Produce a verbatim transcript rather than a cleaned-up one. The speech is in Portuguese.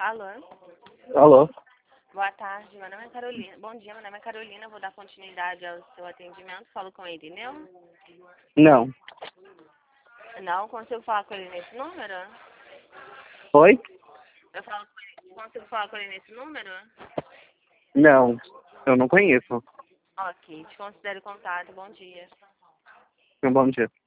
Alô? Alô? Boa tarde, meu nome é Carolina. Bom dia, meu nome é Carolina, vou dar continuidade ao seu atendimento. Falo com ele, entendeu? Não. Não, consigo falar com ele nesse número? Oi? Eu falo com ele, consigo falar com ele nesse número? Não. Eu não conheço. Ok, te considero contato, bom dia. Um bom dia.